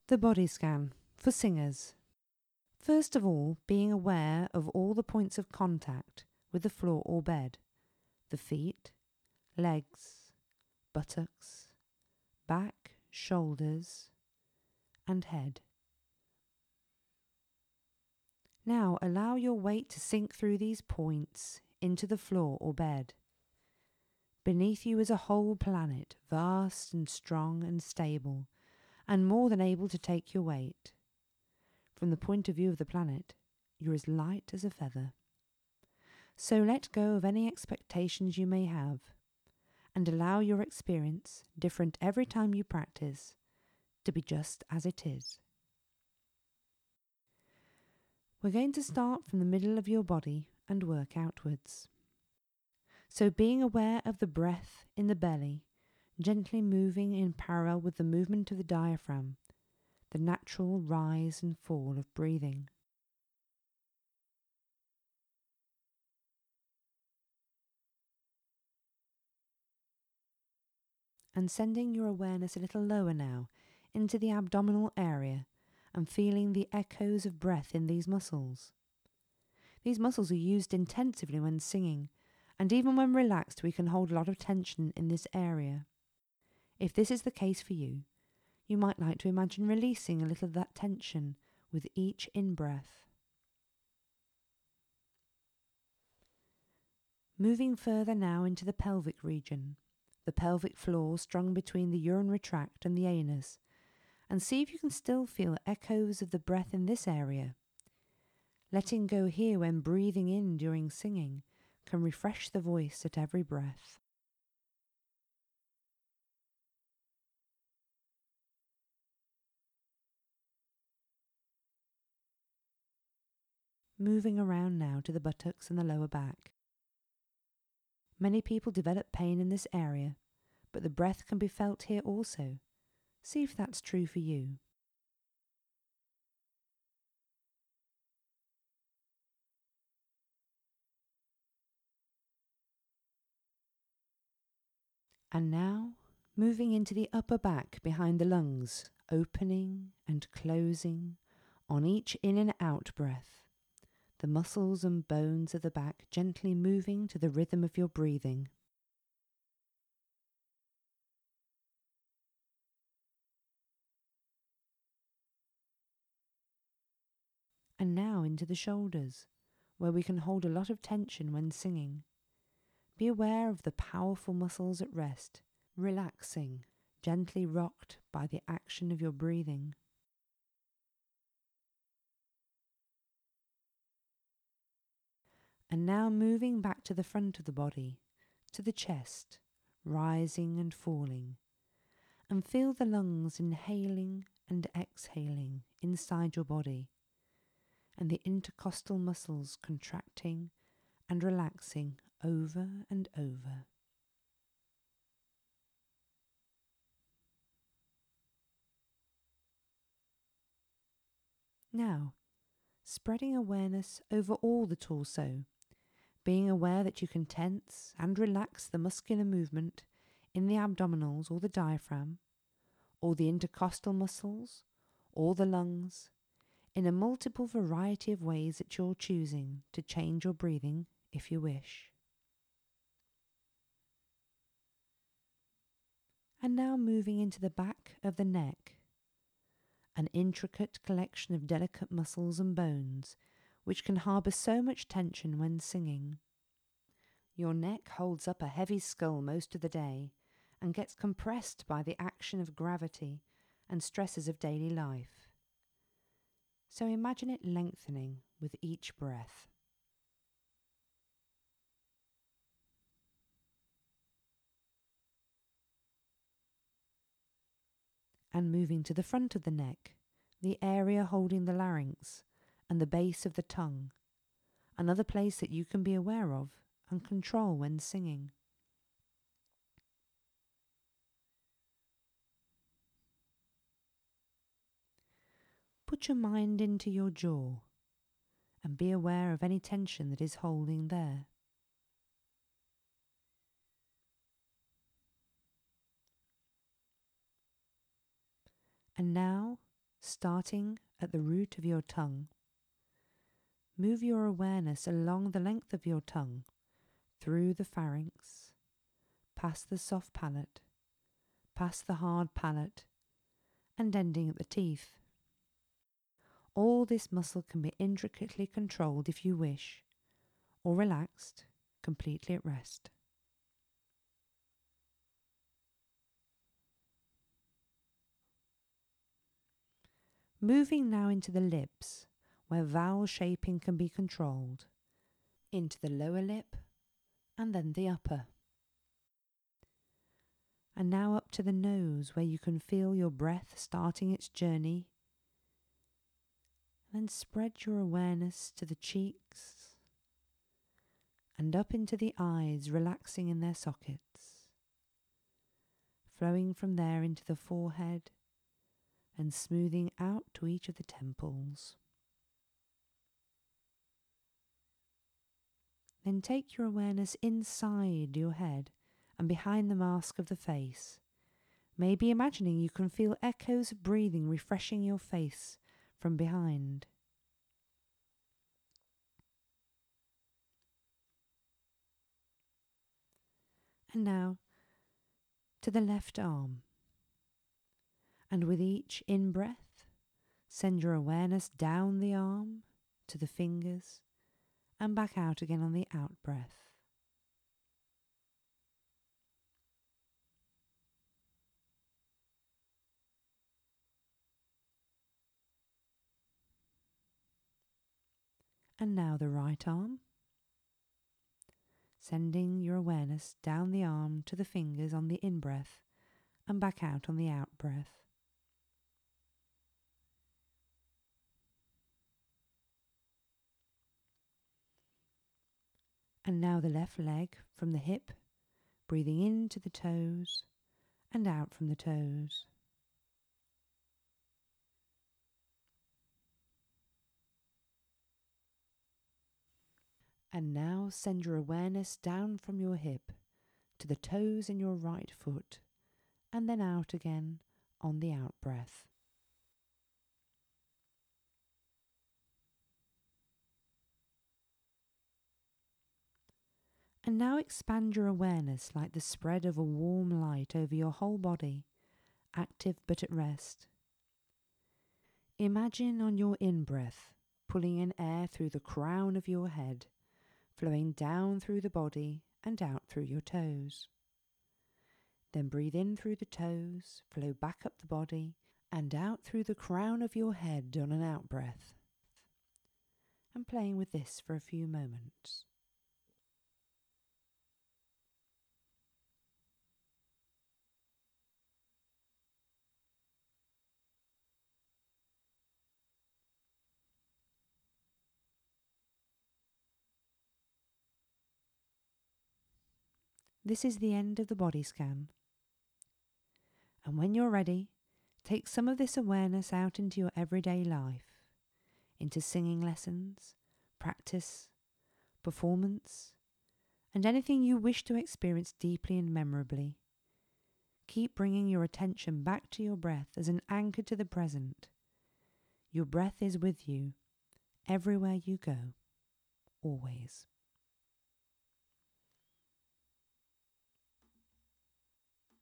The body scan for singers. First of all, being aware of all the points of contact with the floor or bed, the feet, legs, buttocks, back, shoulders, and head. Now allow your weight to sink through these points into the floor or bed. Beneath you is a whole planet, vast and strong and stable, and more than able to take your weight. From the point of view of the planet, you're as light as a feather. So let go of any expectations you may have, and allow your experience, different every time you practice, to be just as it is. We're going to start from the middle of your body and work outwards. So being aware of the breath in the belly, gently moving in parallel with the movement of the diaphragm, the natural rise and fall of breathing. And sending your awareness a little lower now into the abdominal area and feeling the echoes of breath in these muscles. These muscles are used intensively when singing, and even when relaxed we can hold a lot of tension in this area. If this is the case for you, you might like to imagine releasing a little of that tension with each in-breath. Moving further now into the pelvic region, the pelvic floor strung between the urinary tract and the anus, and see if you can still feel echoes of the breath in this area. Letting go here when breathing in during singing can refresh the voice at every breath. Moving around now to the buttocks and the lower back. Many people develop pain in this area, but the breath can be felt here also. See if that's true for you. And now, moving into the upper back behind the lungs, opening and closing on each in and out breath. The muscles and bones of the back gently moving to the rhythm of your breathing. And now into the shoulders, where we can hold a lot of tension when singing. Be aware of the powerful muscles at rest, relaxing, gently rocked by the action of your breathing. And now moving back to the front of the body, to the chest, rising and falling. And feel the lungs inhaling and exhaling inside your body, and the intercostal muscles contracting and relaxing over and over. Now, spreading awareness over all the torso, being aware that you can tense and relax the muscular movement in the abdominals or the diaphragm, or the intercostal muscles, or the lungs, in a multiple variety of ways that you're choosing to change your breathing if you wish. And now moving into the back of the neck, an intricate collection of delicate muscles and bones which can harbour so much tension when singing. Your neck holds up a heavy skull most of the day and gets compressed by the action of gravity and stresses of daily life. So imagine it lengthening with each breath. And moving to the front of the neck, the area holding the larynx and the base of the tongue, another place that you can be aware of and control when singing. Put your mind into your jaw and be aware of any tension that is holding there. And now, starting at the root of your tongue. Move your awareness along the length of your tongue, through the pharynx, past the soft palate, past the hard palate, and ending at the teeth. All this muscle can be intricately controlled if you wish, or relaxed, completely at rest. Moving now into the lips, where vowel shaping can be controlled, into the lower lip and then the upper. And now up to the nose, where you can feel your breath starting its journey. Then spread your awareness to the cheeks and up into the eyes, relaxing in their sockets, flowing from there into the forehead and smoothing out to each of the temples. Then take your awareness inside your head and behind the mask of the face, maybe imagining you can feel echoes of breathing refreshing your face from behind. And now to the left arm. And with each in-breath, send your awareness down the arm to the fingers and back out again on the out-breath. And now the right arm, sending your awareness down the arm to the fingers on the in-breath and back out on the out-breath. And now the left leg from the hip, breathing into the toes and out from the toes. And now send your awareness down from your hip to the toes in your right foot and then out again on the out-breath. And now expand your awareness like the spread of a warm light over your whole body, active but at rest. Imagine on your in-breath, pulling in air through the crown of your head, flowing down through the body and out through your toes. Then breathe in through the toes, flow back up the body and out through the crown of your head on an out-breath. And playing with this for a few moments. This is the end of the body scan. And when you're ready, take some of this awareness out into your everyday life, into singing lessons, practice, performance, and anything you wish to experience deeply and memorably. Keep bringing your attention back to your breath as an anchor to the present. Your breath is with you, everywhere you go, always.